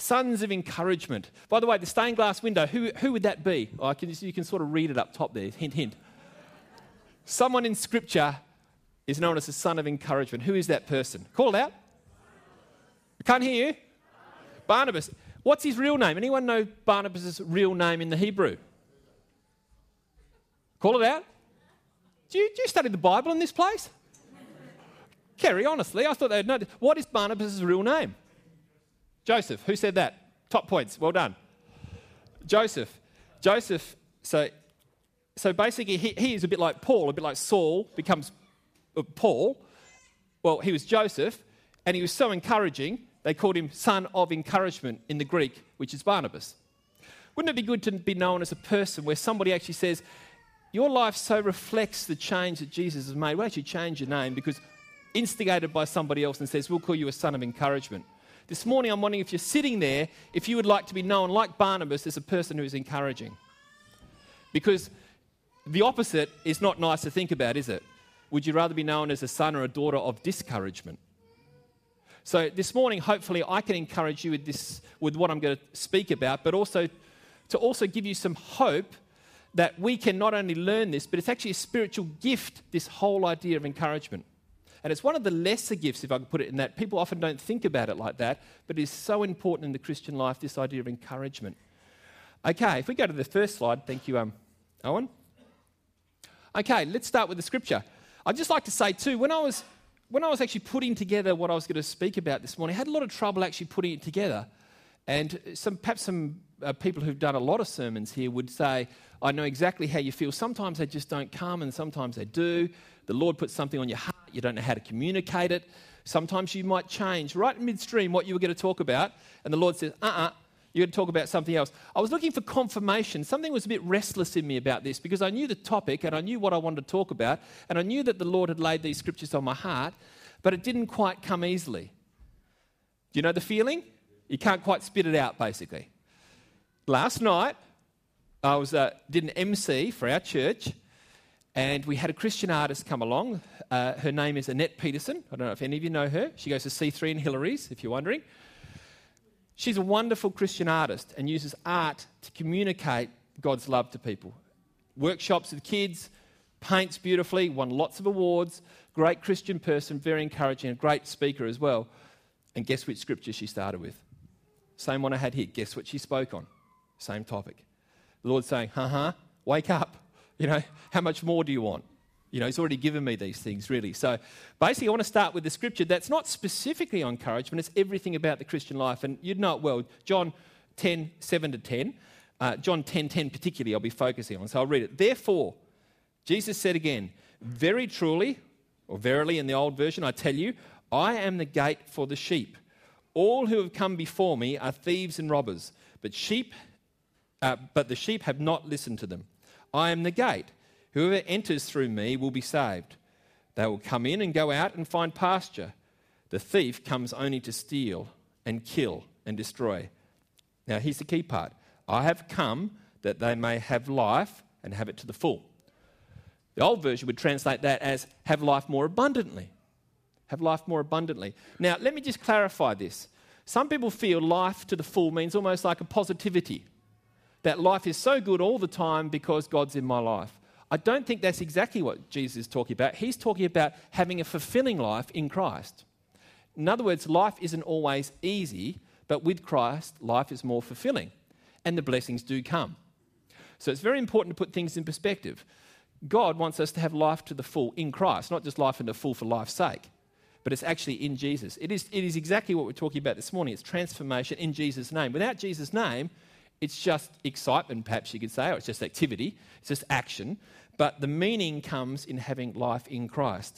Sons of encouragement. By the way, the stained glass window, who would that be? You can sort of read it up top there, hint, hint. Someone in Scripture is known as a son of encouragement. Who is that person? Call it out. I can't hear you. Barnabas. What's his real name? Anyone know Barnabas' real name in the Hebrew? Call it out. Do you study the Bible in this place? Kerry, honestly, I thought they'd know. What is Barnabas' real name? Joseph. Who said that? Top points. Well done. Joseph. So basically, he is a bit like Paul, a bit like Saul becomes Paul. Well, he was Joseph, and he was so encouraging, they called him son of encouragement in the Greek, which is Barnabas. Wouldn't it be good to be known as a person where somebody actually says, your life so reflects the change that Jesus has made? We'll actually change your name because instigated by somebody else and says, we'll call you a son of encouragement. This morning, I'm wondering if you're sitting there, if you would like to be known like Barnabas as a person who is encouraging. Because the opposite is not nice to think about, is it? Would you rather be known as a son or a daughter of discouragement? So this morning, hopefully, I can encourage you with what I'm going to speak about, but also to give you some hope that we can not only learn this, but it's actually a spiritual gift, this whole idea of encouragement. And it's one of the lesser gifts, if I can put it in that. People often don't think about it like that, but it is so important in the Christian life, this idea of encouragement. Okay, if we go to the first slide, thank you, Owen. Okay, let's start with the scripture. I'd just like to say too, when I was actually putting together what I was going to speak about this morning, I had a lot of trouble actually putting it together. And perhaps some people who've done a lot of sermons here would say, I know exactly how you feel. Sometimes they just don't come and sometimes they do. The Lord puts something on your heart, you don't know how to communicate it. Sometimes you might change right in midstream what you were going to talk about, and the Lord says, you're going to talk about something else. I was looking for confirmation. Something was a bit restless in me about this because I knew the topic and I knew what I wanted to talk about, and I knew that the Lord had laid these scriptures on my heart, but it didn't quite come easily. Do you know the feeling? You can't quite spit it out, basically. Last night, I did an MC for our church, and we had a Christian artist come along. Her name is Annette Peterson. I don't know if any of you know her. She goes to C3 in Hillary's, if you're wondering. She's a wonderful Christian artist and uses art to communicate God's love to people. Workshops with kids, paints beautifully, won lots of awards, great Christian person, very encouraging, a great speaker as well. And guess which scripture she started with? Same one I had here. Guess what she spoke on? Same topic. The Lord's saying, wake up. How much more do you want? He's already given me these things, really. So basically, I want to start with the scripture that's not specifically on encouragement. It's everything about the Christian life. And you'd know it well. John 10, 7-10. John 10:10 particularly I'll be focusing on. So I'll read it. Therefore, Jesus said again, very truly, or verily in the old version, I tell you, I am the gate for the sheep. All who have come before me are thieves and robbers, but the sheep have not listened to them. I am the gate. Whoever enters through me will be saved. They will come in and go out and find pasture. The thief comes only to steal and kill and destroy. Now here's the key part. I have come that they may have life and have it to the full. The old version would translate that as have life more abundantly. Have life more abundantly. Now let me just clarify this. Some people feel life to the full means almost like a positivity. That life is so good all the time because God's in my life. I don't think that's exactly what Jesus is talking about. He's talking about having a fulfilling life in Christ. In other words, life isn't always easy, but with Christ, life is more fulfilling, and the blessings do come. So it's very important to put things in perspective. God wants us to have life to the full in Christ, not just life in the full for life's sake, but it's actually in Jesus. It is exactly what we're talking about this morning. It's transformation in Jesus' name. Without Jesus' name, it's just excitement, perhaps you could say, or it's just activity, it's just action. But the meaning comes in having life in Christ.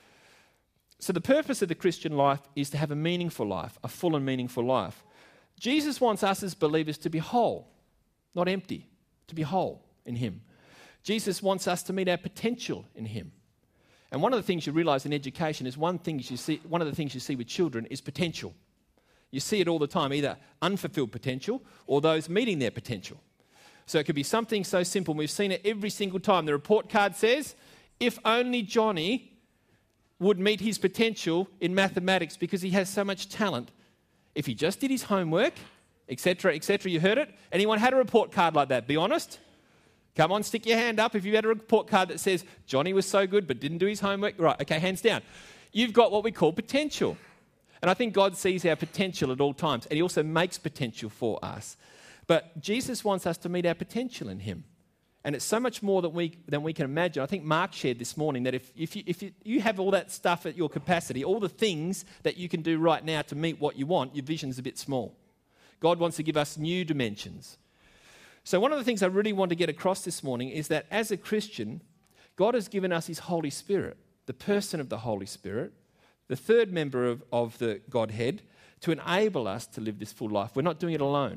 So the purpose of the Christian life is to have a meaningful life, a full and meaningful life. Jesus wants us as believers to be whole, not empty, to be whole in him. Jesus wants us to meet our potential in him. And one of the things you realise in education is one of the things you see with children is potential. You see it all the time, either unfulfilled potential or those meeting their potential. So it could be something so simple. We've seen it every single time. The report card says, if only Johnny would meet his potential in mathematics because he has so much talent. If he just did his homework, etc., etc. You heard it? Anyone had a report card like that? Be honest. Come on, stick your hand up if you had a report card that says, Johnny was so good but didn't do his homework. Right, okay, hands down. You've got what we call potential. And I think God sees our potential at all times, and he also makes potential for us. But Jesus wants us to meet our potential in him. And it's so much more than we can imagine. I think Mark shared this morning that if you have all that stuff at your capacity, all the things that you can do right now to meet what you want, your vision's a bit small. God wants to give us new dimensions. So one of the things I really want to get across this morning is that as a Christian, God has given us his Holy Spirit, the person of the Holy Spirit, the third member of the Godhead, to enable us to live this full life. We're not doing it alone.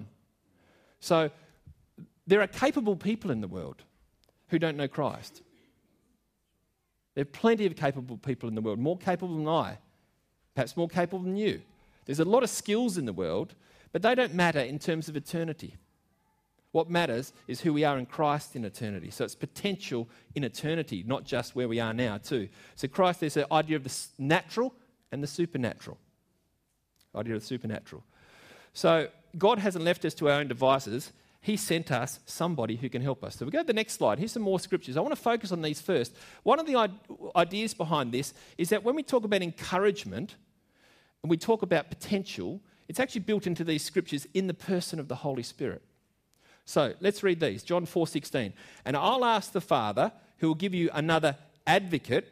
So there are capable people in the world who don't know Christ. There are plenty of capable people in the world, more capable than I, perhaps more capable than you. There's a lot of skills in the world, but they don't matter in terms of eternity. What matters is who we are in Christ in eternity. So it's potential in eternity, not just where we are now too. So Christ, there's an idea of the natural and the supernatural. Idea of the supernatural. So God hasn't left us to our own devices. He sent us somebody who can help us. So we go to the next slide. Here's some more scriptures. I want to focus on these first. One of the ideas behind this is that when we talk about encouragement and we talk about potential, it's actually built into these scriptures in the person of the Holy Spirit. So let's read these. John 4:16. And I'll ask the Father who will give you another advocate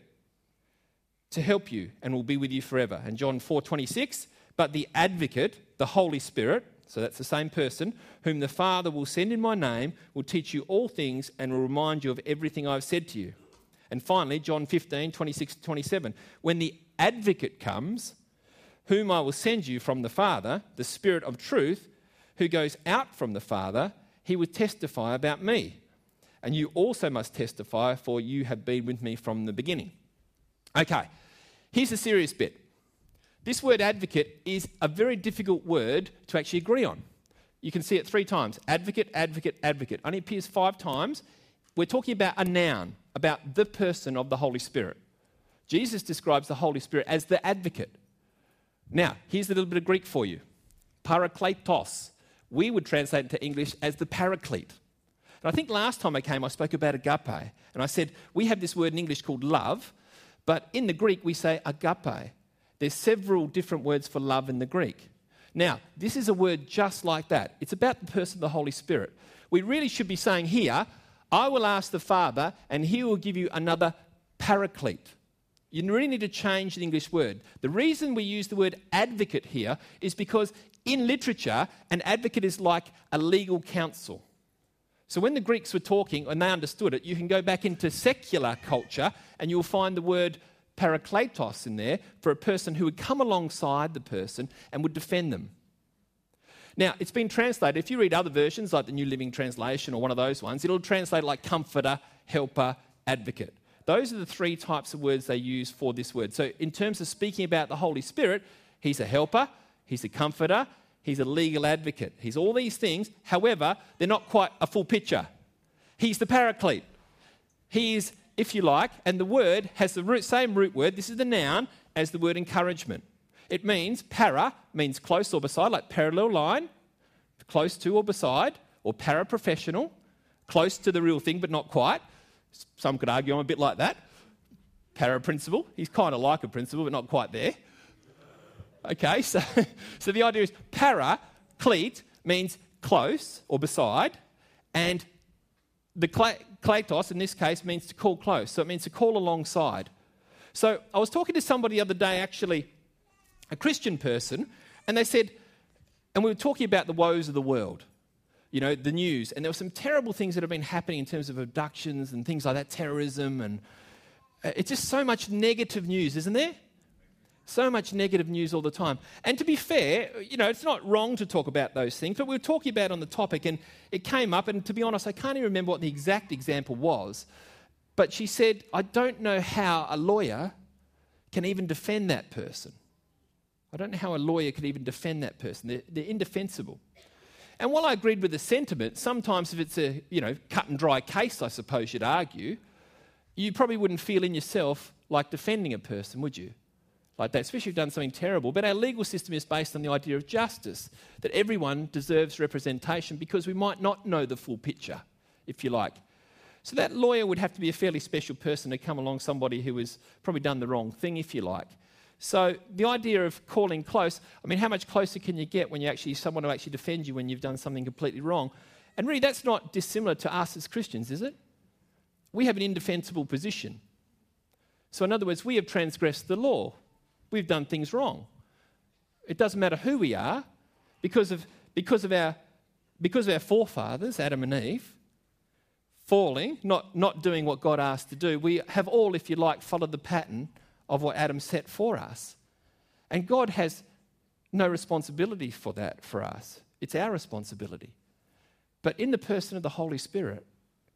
to help you and will be with you forever. And John 4:26. But the advocate, the Holy Spirit, so that's the same person, whom the Father will send in my name, will teach you all things and will remind you of everything I've said to you. And finally, John 15:26-27. When the advocate comes, whom I will send you from the Father, the Spirit of truth, who goes out from the Father, he will testify about me. And you also must testify, for you have been with me from the beginning. Okay, here's the serious bit. This word advocate is a very difficult word to actually agree on. You can see it 3 times. Advocate, advocate, advocate. Only appears 5 times. We're talking about a noun, about the person of the Holy Spirit. Jesus describes the Holy Spirit as the advocate. Now, here's a little bit of Greek for you. Parakletos. We would translate into English as the paraclete. And I think last time I came, I spoke about agape. And I said, we have this word in English called love, but in the Greek we say agape. There's several different words for love in the Greek. Now, this is a word just like that. It's about the person of the Holy Spirit. We really should be saying here, I will ask the Father and he will give you another paraclete. You really need to change the English word. The reason we use the word advocate here is because in literature, an advocate is like a legal counsel. So when the Greeks were talking and they understood it, you can go back into secular culture and you'll find the word parakletos in there for a person who would come alongside the person and would defend them. Now, it's been translated, if you read other versions like the New Living Translation or one of those ones, it'll translate like comforter, helper, advocate. Those are the 3 types of words they use for this word. So in terms of speaking about the Holy Spirit, he's a helper, he's a comforter, he's a legal advocate. He's all these things. However, they're not quite a full picture. He's the paraclete. He is, if you like, and the word has the same root word, this is the noun, as the word encouragement. It means, para means close or beside, like parallel line, close to or beside, or paraprofessional, close to the real thing but not quite. Some could argue I'm a bit like that. Para-principal, he's kind of like a principal but not quite there. Okay, so the idea is paraclete means close or beside, and the kletos in this case means to call close, so it means to call alongside. So I was talking to somebody the other day, actually, a Christian person, and they said, and we were talking about the woes of the world, you know, the news, and there were some terrible things that have been happening in terms of abductions and things like that, terrorism, and it's just so much negative news, isn't there? So much negative news all the time. And to be fair, you know, it's not wrong to talk about those things, but we were talking about on the topic and it came up, and to be honest, I can't even remember what the exact example was, but she said, I don't know how a lawyer can even defend that person. I don't know how a lawyer could even defend that person. They're indefensible. And while I agreed with the sentiment, sometimes if it's a, you know, cut and dry case, I suppose you'd argue, you probably wouldn't feel in yourself like defending a person, would you? like that, especially if you've done something terrible. But our legal system is based on the idea of justice, that everyone deserves representation because we might not know the full picture, if you like. So that lawyer would have to be a fairly special person to come along somebody who has probably done the wrong thing, if you like. So the idea of calling close, I mean, how much closer can you get when you actually someone to actually defend you when you've done something completely wrong? And really, that's not dissimilar to us as Christians, is it? We have an indefensible position. So in other words, we have transgressed the law. We've done things wrong. It doesn't matter who we are, because of our forefathers, Adam and Eve, falling, not doing what God asked to do. We have all, if you like, followed the pattern of what Adam set for us. And God has no responsibility for that for us. It's our responsibility. But in the person of the Holy Spirit,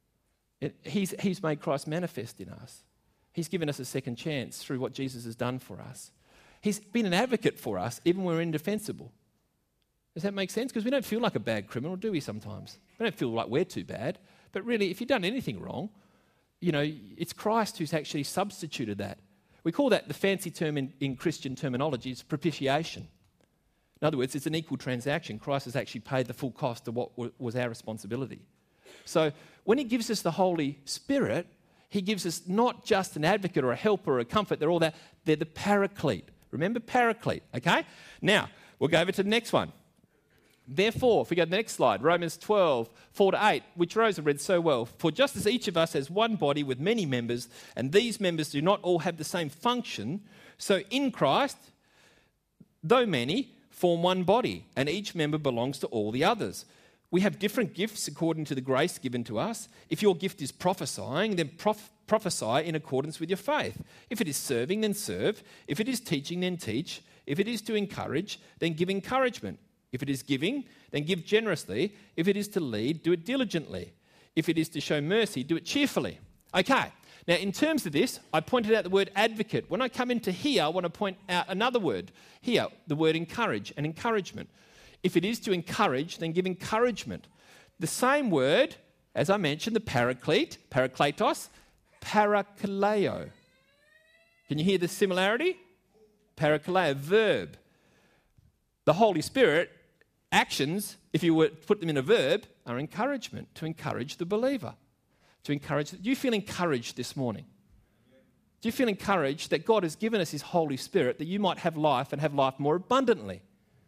He's made Christ manifest in us. He's given us a second chance through what Jesus has done for us. He's been an advocate for us even when we're indefensible. Does that make sense? Because we don't feel like a bad criminal, do we sometimes? We don't feel like we're too bad. But really, if you've done anything wrong, it's Christ who's actually substituted that. We call that, the fancy term in Christian terminology, is propitiation. In other words, it's an equal transaction. Christ has actually paid the full cost of what was our responsibility. So when He gives us the Holy Spirit, He gives us not just an advocate or a helper or a comfort. They're all that. They're the paraclete. Remember paraclete, okay? Now, we'll go over to the next one. Therefore, if we go to the next slide, Romans 12, 4-8, which Rosa read so well. For just as each of us has one body with many members, and these members do not all have the same function, so in Christ, though many, form one body, and each member belongs to all the others. We have different gifts according to the grace given to us. If your gift is prophesying, then prophesy in accordance with your faith. If it is serving, then serve. If it is teaching, then teach. If it is to encourage, then give encouragement. If it is giving, then give generously. If it is to lead, do it diligently. If it is to show mercy, do it cheerfully. Okay, now in terms of this, I pointed out the word advocate. When I come into here, I want to point out another word. Here, the word encourage and encouragement. If it is to encourage, then give encouragement. The same word, as I mentioned, the paraclete, parakletos, parakaleo. Can you hear the similarity? Parakaleo, verb. The Holy Spirit, actions, if you were to put them in a verb, are encouragement, to encourage the believer. To encourage. Do you feel encouraged this morning? Do you feel encouraged that God has given us His Holy Spirit that you might have life and have life more abundantly?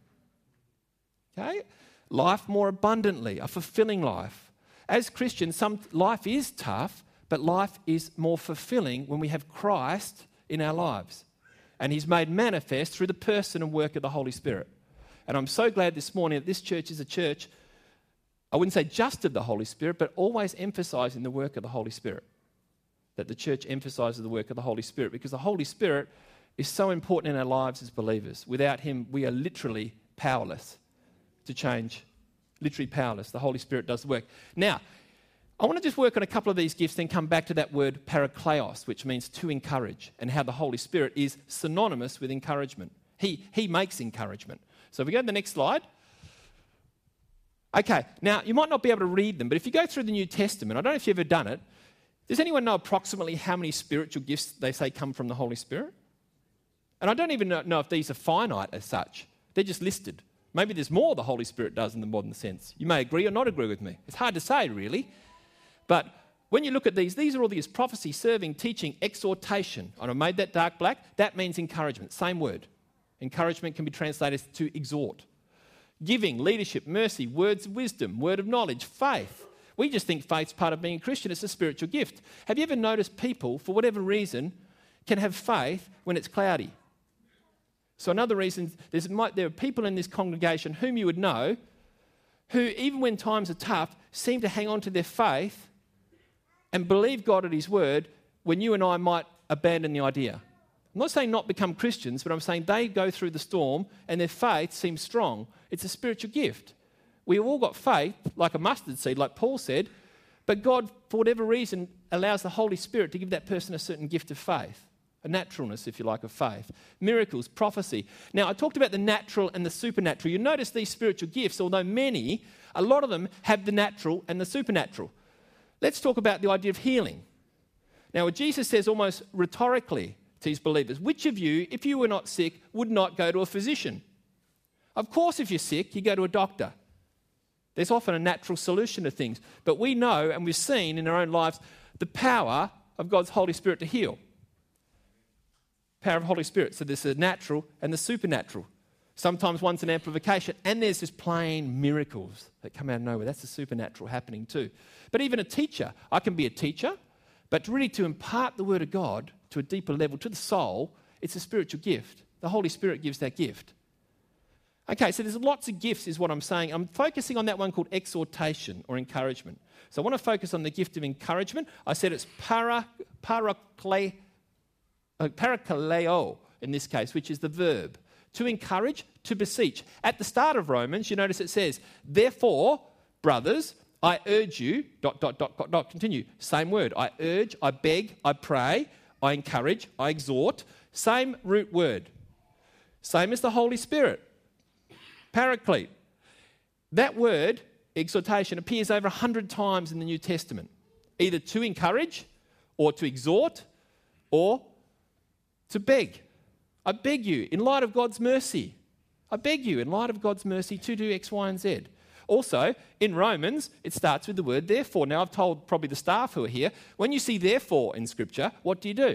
Okay? Life more abundantly, a fulfilling life. As Christians, life is tough, but life is more fulfilling when we have Christ in our lives. And He's made manifest through the person and work of the Holy Spirit. And I'm so glad this morning that this church is a church, I wouldn't say just of the Holy Spirit, but always emphasising the work of the Holy Spirit. That the church emphasises the work of the Holy Spirit, because the Holy Spirit is so important in our lives as believers. Without Him, we are literally powerless to change. Literally powerless. The Holy Spirit does the work. Now, I want to just work on a couple of these gifts, then come back to that word parakleos, which means to encourage, and how the Holy Spirit is synonymous with encouragement. He makes encouragement. So if we go to the next slide. Okay, now you might not be able to read them, but if you go through the New Testament, I don't know if you've ever done it, does anyone know approximately how many spiritual gifts they say come from the Holy Spirit? And I don't even know if these are finite as such. They're just listed. Maybe there's more the Holy Spirit does in the modern sense. You may agree or not agree with me. It's hard to say, really. But when you look at these are all these: prophecy, serving, teaching, exhortation. And I made that dark black. That means encouragement. Same word. Encouragement can be translated to exhort. Giving, leadership, mercy, words of wisdom, word of knowledge, faith. We just think faith's part of being a Christian. It's a spiritual gift. Have you ever noticed people, for whatever reason, can have faith when it's cloudy? So another reason, there are people in this congregation whom you would know who, even when times are tough, seem to hang on to their faith and believe God at His word when you and I might abandon the idea. I'm not saying not become Christians, but I'm saying they go through the storm and their faith seems strong. It's a spiritual gift. We've all got faith, like a mustard seed, like Paul said, but God, for whatever reason, allows the Holy Spirit to give that person a certain gift of faith, a naturalness, if you like, of faith. Miracles, prophecy. Now, I talked about the natural and the supernatural. You notice these spiritual gifts, although many, a lot of them have the natural and the supernatural. Let's talk about the idea of healing. Now, what Jesus says almost rhetorically to his believers, which of you, if you were not sick, would not go to a physician? Of course, if you're sick, you go to a doctor. There's often a natural solution to things. But we know and we've seen in our own lives the power of God's Holy Spirit to heal. Power of Holy Spirit. So there's the natural and the supernatural. Sometimes one's an amplification, and there's just plain miracles that come out of nowhere. That's the supernatural happening too. But even a teacher, I can be a teacher, but really to impart the Word of God to a deeper level, to the soul, it's a spiritual gift. The Holy Spirit gives that gift. Okay, so there's lots of gifts is what I'm saying. I'm focusing on that one called exhortation or encouragement. So I want to focus on the gift of encouragement. I said it's parakaleo in this case, which is the verb. To encourage, to beseech. At the start of Romans, you notice it says, therefore, brothers, I urge you, ... continue. Same word. I urge, I beg, I pray, I encourage, I exhort. Same root word. Same as the Holy Spirit. Paraclete. That word, exhortation, appears over 100 times in the New Testament. Either to encourage, or to exhort, or to beg. I beg you, in light of God's mercy. I beg you, in light of God's mercy, to do X, Y, and Z. Also, in Romans, it starts with the word therefore. Now, I've told probably the staff who are here, when you see therefore in Scripture, what do?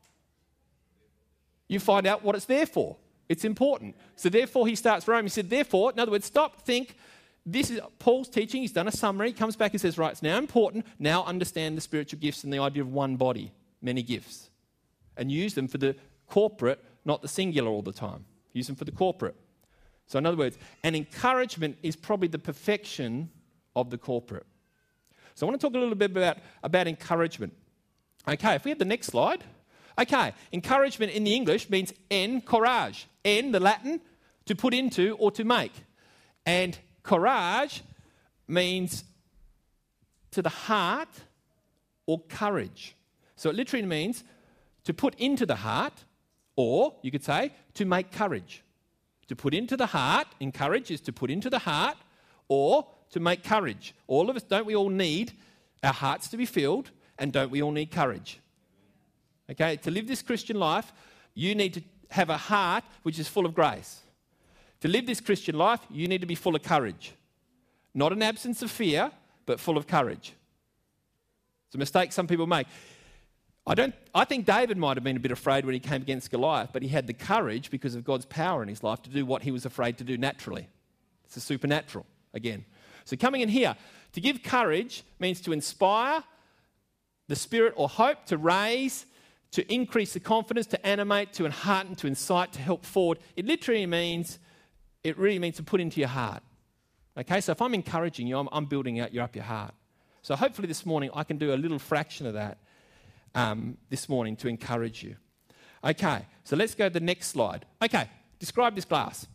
You find out what it's there for. It's important. So therefore, he starts Romans. He said, therefore, in other words, stop, think. This is Paul's teaching. He's done a summary. He comes back and says, right, it's now important. Now understand the spiritual gifts and the idea of one body, many gifts. And use them for the corporate, not the singular all the time. Use them for the corporate. So in other words, an encouragement is probably the perfection of the corporate. So I want to talk a little bit about encouragement. Okay, if we have the next slide. Okay, encouragement in the English means encourage. En, the Latin, to put into or to make. And courage means to the heart or courage. So it literally means to put into the heart, or you could say to make courage. To put into the heart, encourage is to put into the heart, or to make courage. All of us, don't we all need our hearts to be filled, and don't we all need courage? Okay, to live this Christian life, you need to have a heart which is full of grace. To live this Christian life, you need to be full of courage. Not an absence of fear, but full of courage. It's a mistake some people make. I think David might have been a bit afraid when he came against Goliath, but he had the courage because of God's power in his life to do what he was afraid to do naturally. It's a supernatural, again. So coming in here, to give courage means to inspire the spirit or hope, to raise, to increase the confidence, to animate, to enhearten, to incite, to help forward. It really means to put into your heart. Okay, so if I'm encouraging you, I'm building up your heart. So hopefully this morning I can do a little fraction of that this morning to encourage you. Okay, so let's go to the next slide. Okay, describe this glass.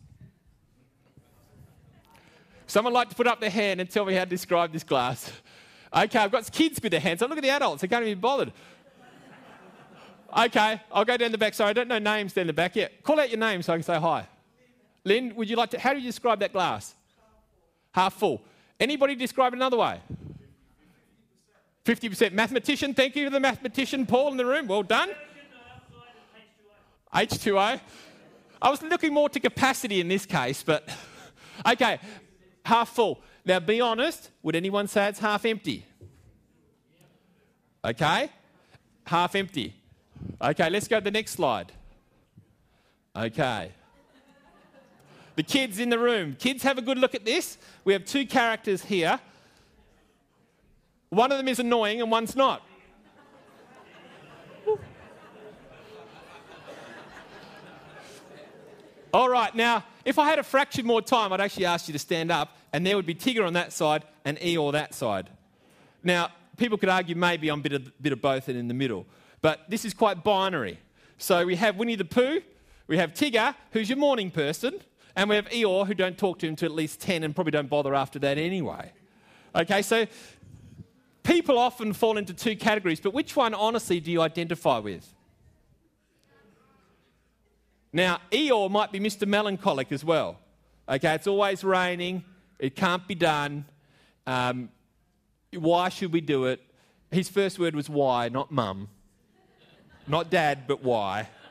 Someone like to put up their hand and tell me how to describe this glass. Okay, I've got kids with their hands, so look at the adults. They can't even be bothered. Okay, I'll go down the back. Sorry, I don't know names down the back yet. Call out your name so I can say hi. Lynn, would you like to, how do you describe that glass? Half full. Anybody describe it another way? 50%. Mathematician, thank you to the mathematician, Paul, in the room. Well done. H2O. I was looking more to capacity in this case, but okay, half full. Now, be honest, would anyone say it's half empty? Okay, half empty. Okay, let's go to the next slide. Okay. The kids in the room. Kids, have a good look at this. We have two characters here. One of them is annoying and one's not. All right, now, if I had a fraction more time, I'd actually ask you to stand up, and there would be Tigger on that side and Eeyore that side. Now, people could argue maybe I'm a bit of both and in the middle, but this is quite binary. So we have Winnie the Pooh, we have Tigger, who's your morning person, and we have Eeyore, who don't talk to him till at least 10 and probably don't bother after that anyway. Okay, so people often fall into two categories, but which one, honestly, do you identify with? Now, Eeyore might be Mr. Melancholic as well. Okay, it's always raining. It can't be done. Why should we do it? His first word was why, not mum. Not dad, but why.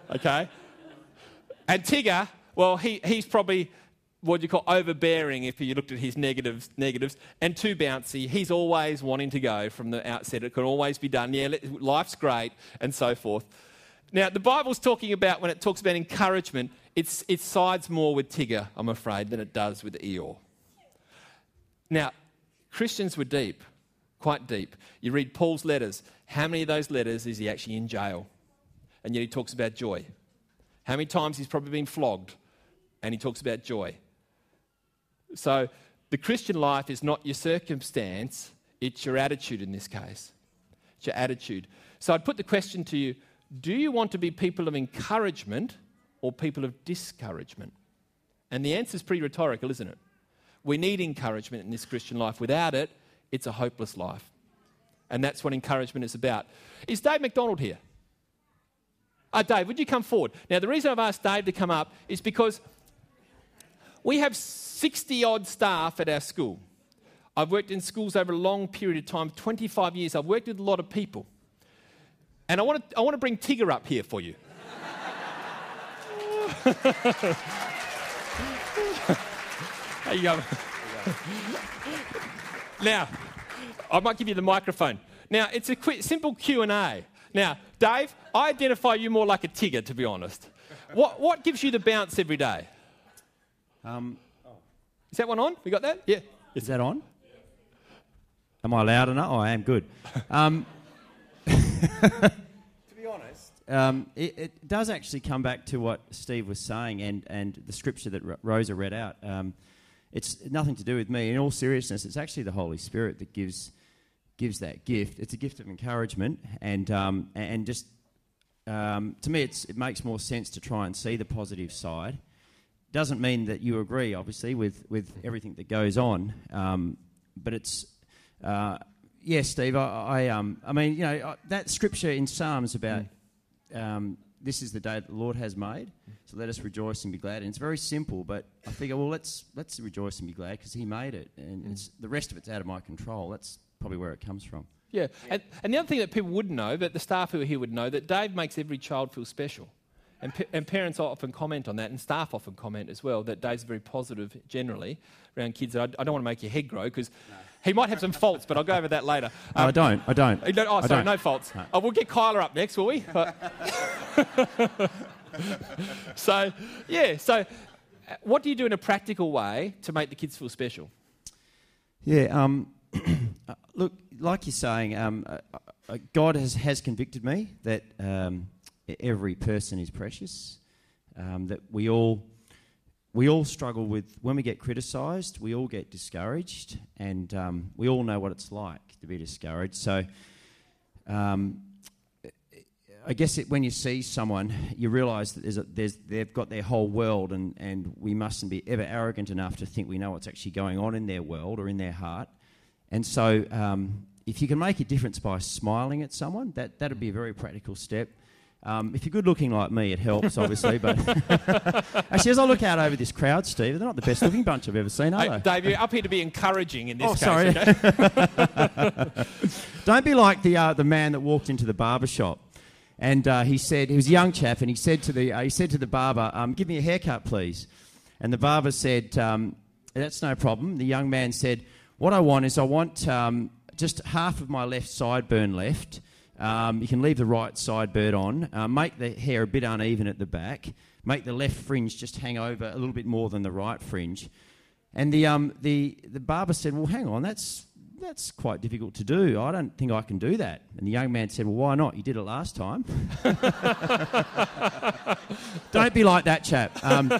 Okay? And Tigger, well, he's probably what you call overbearing if you looked at his negatives, and too bouncy. He's always wanting to go from the outset. It can always be done. Yeah, life's great, and so forth. Now, the Bible's talking about, when it talks about encouragement, it sides more with Tigger, I'm afraid, than it does with Eeyore. Now, Christians were deep, quite deep. You read Paul's letters. How many of those letters is he actually in jail? And yet he talks about joy. How many times he's probably been flogged, and he talks about joy. So the Christian life is not your circumstance, it's your attitude in this case. It's your attitude. So I'd put the question to you, do you want to be people of encouragement or people of discouragement? And the answer is pretty rhetorical, isn't it? We need encouragement in this Christian life. Without it, it's a hopeless life. And that's what encouragement is about. Is Dave McDonald here? Dave, would you come forward? Now, the reason I've asked Dave to come up is because we have 60-odd staff at our school. I've worked in schools over a long period of time, 25 years. I've worked with a lot of people. And I want to bring Tigger up here for you. There you go. Now, I might give you the microphone. Now, it's a quick, simple Q&A. Now, Dave, I identify you more like a Tigger, to be honest. What gives you the bounce every day? Is that one on? We got that? Yeah. Is that on? Am I loud enough? Oh, I am good. To be honest, it does actually come back to what Steve was saying and the scripture that Rosa read out. It's nothing to do with me. In all seriousness, it's actually the Holy Spirit that gives that gift. It's a gift of encouragement, and just to me, it makes more sense to try and see the positive side. Doesn't mean that you agree, obviously, with everything that goes on, but it's yes, Steve. I mean, you know, that scripture in Psalms about this is the day that the Lord has made, so let us rejoice and be glad. And it's very simple, but I figure, well, let's rejoice and be glad because He made it, and it's the rest of it's out of my control. That's probably where it comes from. Yeah, and the other thing that people wouldn't know, but the staff who are here would know, that Dave makes every child feel special. And parents often comment on that, and staff often comment as well, that Dave's very positive generally around kids. I don't want to make your head grow because he might have some faults, but I'll go over that later. No, I don't. Oh, sorry, no faults. No. Oh, we'll get Kyla up next, will we? So what do you do in a practical way to make the kids feel special? Yeah, look, like you're saying, God has convicted me that every person is precious, that we all struggle with, when we get criticised, we all get discouraged, and we all know what it's like to be discouraged. So I guess when you see someone, you realise that they've got their whole world, and we mustn't be ever arrogant enough to think we know what's actually going on in their world or in their heart. And so if you can make a difference by smiling at someone, that'd be a very practical step. If you're good looking like me, it helps, obviously. But actually, as I look out over this crowd, Steve, they're not the best looking bunch I've ever seen, are they? Dave, you're up here to be encouraging in this case. Sorry. Okay? Don't be like the man that walked into the barber shop, and he said, he was a young chap, and he said to the barber, "Give me a haircut, please." And the barber said, "That's no problem." The young man said, "What I want just half of my left sideburn left. You can leave the right sideburn on, make the hair a bit uneven at the back, make the left fringe just hang over a little bit more than the right fringe." And the barber said, "Well, hang on, that's quite difficult to do. I don't think I can do that." And the young man said, "Well, why not? You did it last time." Don't be like that chap.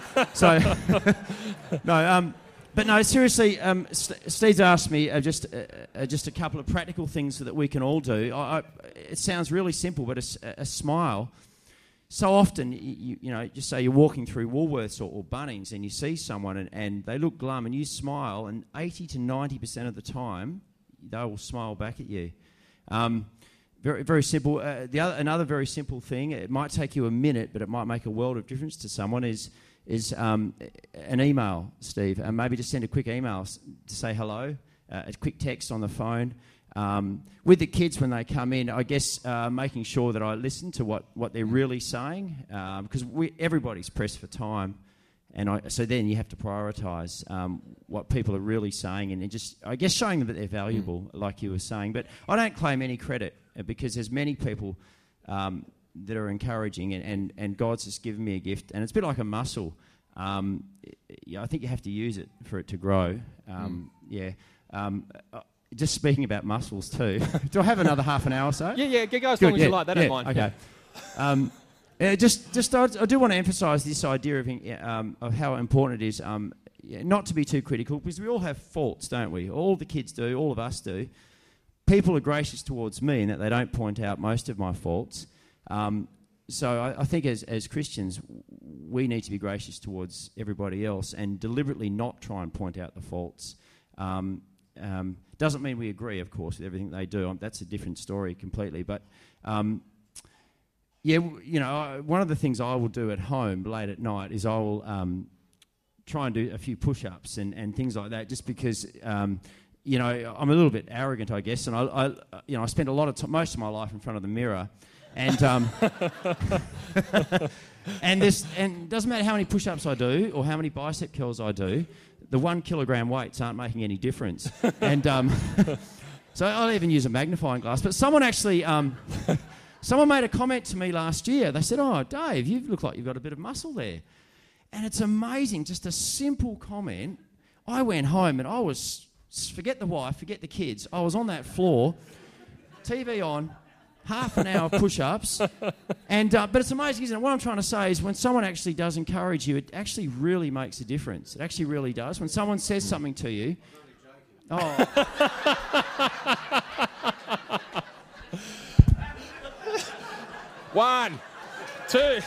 But no, seriously, Steve's asked me just a couple of practical things that we can all do. It sounds really simple, but a smile. So often, you know, just say you're walking through Woolworths or Bunnings and you see someone and they look glum and you smile, and 80 to 90% of the time, they will smile back at you. Very, very simple. Another very simple thing, it might take you a minute, but it might make a world of difference to someone, is an email, Steve. Maybe just send a quick email to say hello, a quick text on the phone. With the kids when they come in, I guess making sure that I listen to what they're really saying, because everybody's pressed for time, and so then you have to prioritise what people are really saying, and just, I guess, showing them that they're valuable, like you were saying. But I don't claim any credit, because there's many people that are encouraging, and God's just given me a gift, and it's a bit like a muscle. I think you have to use it for it to grow. Just speaking about muscles too. Do I have another half an hour or so? Yeah, go as long as you like. They don't mind. Okay. I do want to emphasise this idea of how important it is not to be too critical, because we all have faults, don't we? All the kids do, all of us do. People are gracious towards me in that they don't point out most of my faults. So I think as Christians, we need to be gracious towards everybody else and deliberately not try and point out the faults. Doesn't mean we agree, of course, with everything they do. That's a different story completely. But, one of the things I will do at home late at night is I will try and do a few push-ups and things like that, just because, I'm a little bit arrogant, I guess, and I spend a lot of most of my life in front of the mirror. And and it doesn't matter how many push-ups I do or how many bicep curls I do, the 1 kilogram weights aren't making any difference. And so I'll even use a magnifying glass. But someone actually, someone made a comment to me last year. They said, "Oh, Dave, you look like you've got a bit of muscle there." And it's amazing, just a simple comment. I went home and I was, forget the wife, forget the kids, I was on that floor, TV on, half an hour of push-ups, but it's amazing, isn't it? What I'm trying to say is when someone actually does encourage you, it actually really makes a difference. It actually really does. When someone says something to you... Oh. One, two.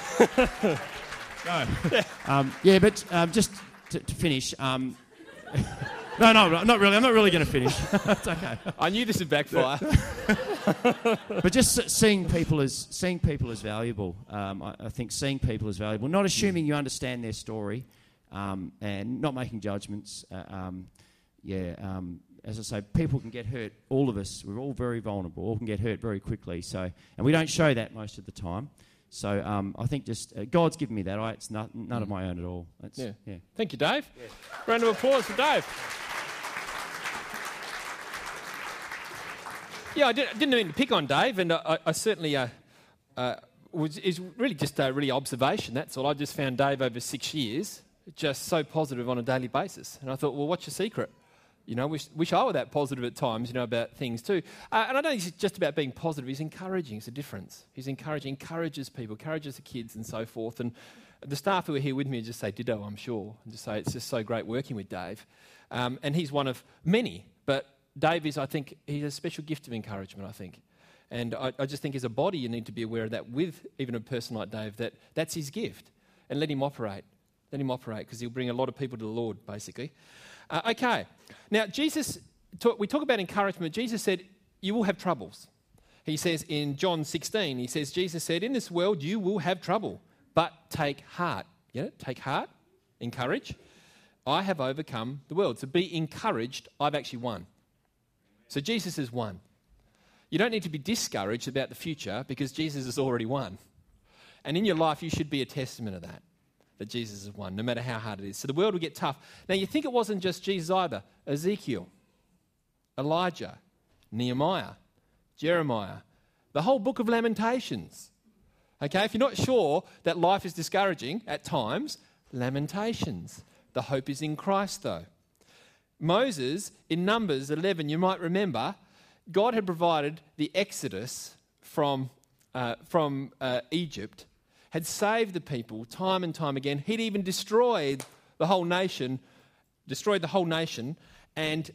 Go. But just to finish... No, not really. I'm not really going to finish. It's okay. I knew this would backfire. But just seeing people as valuable. I think seeing people as valuable, not assuming you understand their story, and not making judgments. As I say, people can get hurt. All of us, we're all very vulnerable. All can get hurt very quickly. And we don't show that most of the time. So I think just God's given me that. It's none of my own at all. Thank you, Dave. Yeah. Round of applause for Dave. Yeah, I didn't mean to pick on Dave, and I certainly is really just a really observation. That's all. I just found Dave over 6 years just so positive on a daily basis, and I thought, well, what's your secret? Wish I were that positive at times, about things too. And I don't think it's just about being positive. He's encouraging. It's a difference. He's encourages people, encourages the kids and so forth. And the staff who are here with me just say ditto, I'm sure, and just say it's just so great working with Dave. And he's one of many, but Dave is, I think, he's a special gift of encouragement, I think. And I just think as a body you need to be aware of that with even a person like Dave, that's his gift. And let him operate. Let him operate, because he'll bring a lot of people to the Lord, basically. Okay. Now, we talk about encouragement. Jesus said, you will have troubles. He says in John 16, Jesus said, in this world you will have trouble, but take heart. Take heart, encourage. I have overcome the world. So be encouraged, I've actually won. So Jesus has won. You don't need to be discouraged about the future because Jesus has already won. And in your life, you should be a testament of that Jesus has won, no matter how hard it is. So the world will get tough. Now, you think it wasn't just Jesus either. Ezekiel, Elijah, Nehemiah, Jeremiah, the whole book of Lamentations. Okay, if you're not sure that life is discouraging at times, Lamentations. The hope is in Christ, though. Moses, in Numbers 11, you might remember, God had provided the exodus from Egypt, had saved the people time and time again. He'd even destroyed the whole nation, and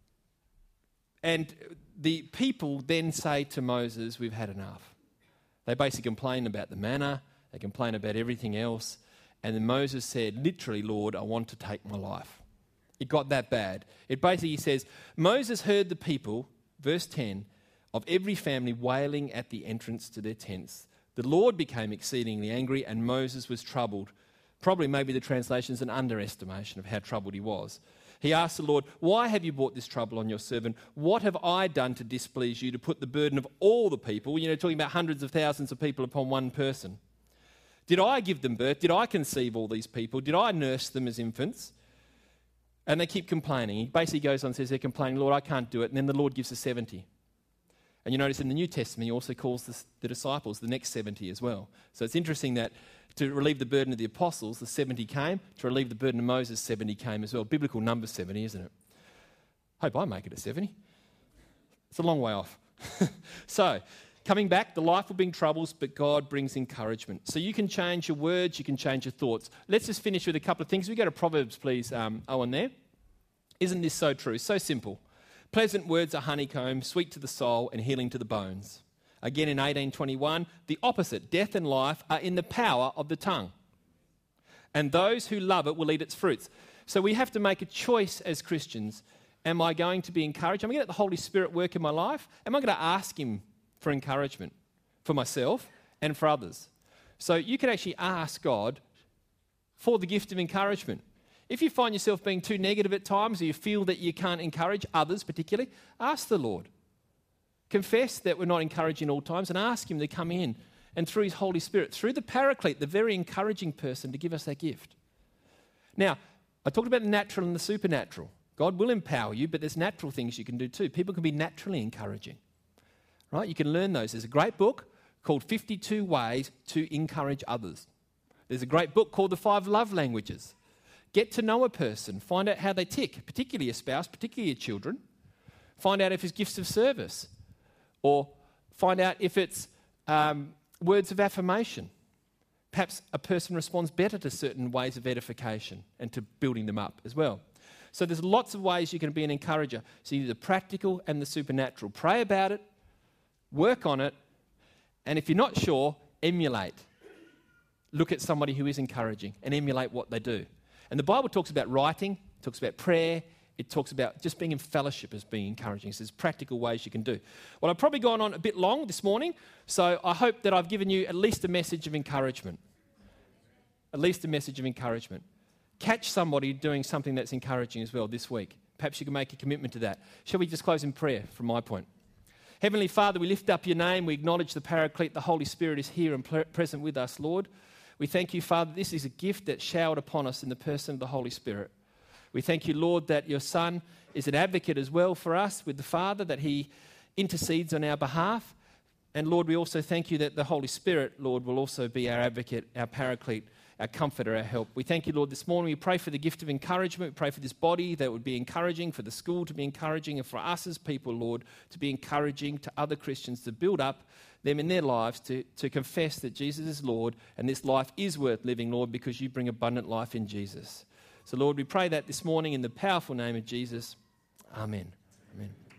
the people then say to Moses, we've had enough. They basically complain about the manna, they complain about everything else, and then Moses said, literally, Lord, I want to take my life. It got that bad. It basically says, Moses heard the people, verse 10, of every family wailing at the entrance to their tents. The Lord became exceedingly angry and Moses was troubled. Probably maybe the translation is an underestimation of how troubled he was. He asked the Lord, "Why have you brought this trouble on your servant? What have I done to displease you to put the burden of all the people," talking about hundreds of thousands of people, upon one person? "Did I give them birth? Did I conceive all these people? Did I nurse them as infants?" And they keep complaining. He basically goes on and says they're complaining, "Lord, I can't do it." And then the Lord gives the 70. And you notice in the New Testament, he also calls the disciples the next 70 as well. So it's interesting that to relieve the burden of the apostles, the 70 came. To relieve the burden of Moses, 70 came as well. Biblical number 70, isn't it? Hope I make it at 70. It's a long way off. So, coming back, the life will bring troubles, but God brings encouragement. So you can change your words, you can change your thoughts. Let's just finish with a couple of things. We go to Proverbs, please, Owen, there. Isn't this so true? So simple. Pleasant words are honeycomb, sweet to the soul and healing to the bones. Again in 18:21, the opposite, death and life, are in the power of the tongue. And those who love it will eat its fruits. So we have to make a choice as Christians. Am I going to be encouraged? Am I going to let the Holy Spirit work in my life? Am I going to ask him for encouragement for myself and for others? So you can actually ask God for the gift of encouragement. If you find yourself being too negative at times, or you feel that you can't encourage others particularly, ask the Lord. Confess that we're not encouraging all times and ask him to come in and through his Holy Spirit, through the Paraclete, the very encouraging person, to give us that gift. Now, I talked about the natural and the supernatural. God will empower you, but there's natural things you can do too. People can be naturally encouraging, right? You can learn those. There's a great book called 52 Ways to Encourage Others. There's a great book called The 5 Love Languages. Get to know a person. Find out how they tick, particularly a spouse, particularly your children. Find out if it's gifts of service. Or find out if it's words of affirmation. Perhaps a person responds better to certain ways of edification and to building them up as well. So there's lots of ways you can be an encourager. So you do the practical and the supernatural. Pray about it, work on it, and if you're not sure, emulate. Look at somebody who is encouraging and emulate what they do. And the Bible talks about writing, talks about prayer, it talks about just being in fellowship as being encouraging. So there's practical ways you can do. Well, I've probably gone on a bit long this morning, so I hope that I've given you at least a message of encouragement. At least a message of encouragement. Catch somebody doing something that's encouraging as well this week. Perhaps you can make a commitment to that. Shall we just close in prayer from my point? Heavenly Father, we lift up your name. We acknowledge the Paraclete. The Holy Spirit is here and present with us, Lord. We thank you, Father, this is a gift that's showered upon us in the person of the Holy Spirit. We thank you, Lord, that your Son is an advocate as well for us with the Father, that he intercedes on our behalf. And Lord, we also thank you that the Holy Spirit, Lord, will also be our advocate, our Paraclete, our comforter, our help. We thank you, Lord, this morning. We pray for the gift of encouragement. We pray for this body that would be encouraging, for the school to be encouraging, and for us as people, Lord, to be encouraging to other Christians, to build up them in their lives, to confess that Jesus is Lord and this life is worth living, Lord, because you bring abundant life in Jesus. So, Lord, we pray that this morning in the powerful name of Jesus. Amen. Amen.